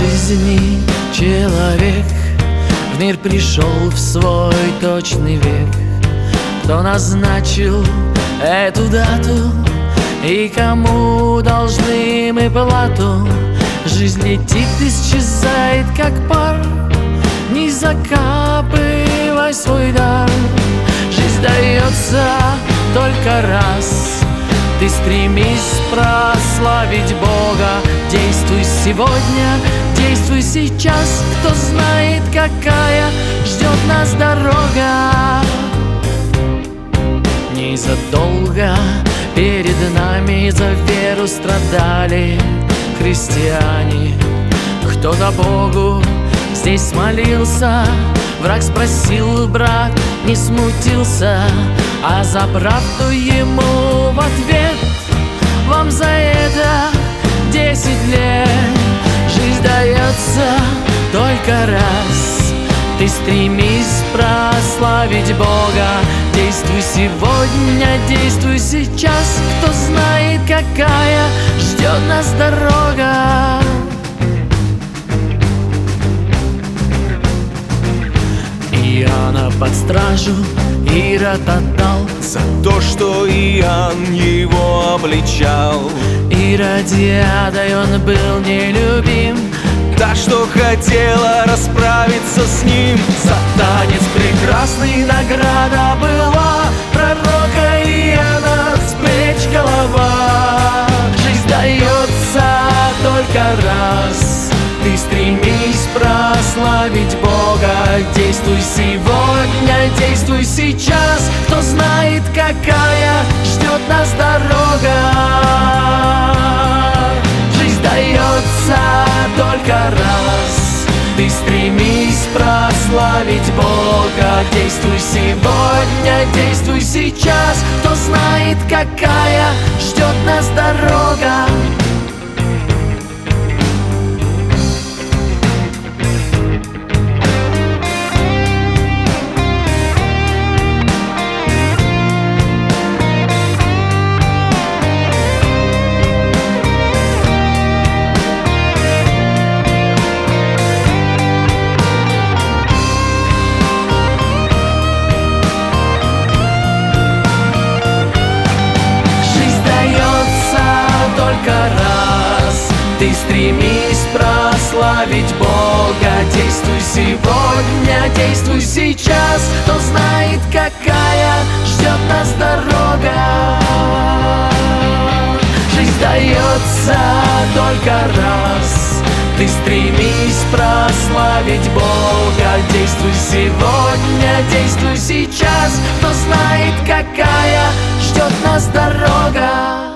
жизни человек в мир пришел в свой точный век. Кто назначил эту дату и кому должны мы плату? Жизнь летит, исчезает, как пар. Не закапывай свой дар. Жизнь дается только раз. Ты стремись прославить Бога. Действуй сегодня, действуй сейчас. Кто знает, какая ждет нас дорога. Незадолго перед нами за веру страдали христиане. Кто-то Богу здесь молился, враг спросил, брат, не смутился, а за правду ему в ответ: вам за это 10 лет. Жизнь дается только раз. Ты стремись прославить Бога. Действуй сегодня, действуй сейчас. Кто знает, какая ждет нас дорога. Иоанна под стражу Ирод отдал за то, что Иоанн его обличал. Иродиадой он был нелюбим, та, что хотела расправиться с ним. за танец прекрасный награда была. Пророка Иоанна с плеч голова. Жизнь дается только раз. Ты стремись прославить Бога. Действуй сегодня, действуй сейчас. Кто знает, какая ждет нас дорога. Жизнь дается только раз. Ты стремись прославить Бога. Действуй сегодня, действуй сейчас. Кто знает, какая ждет нас дорога. Ты стремись прославить Бога. Действуй сегодня, действуй сейчас. Кто знает, какая ждет нас дорога. Жизнь дается только раз. Ты стремись прославить Бога. Действуй сегодня, действуй сейчас. Кто знает, какая ждет нас дорога.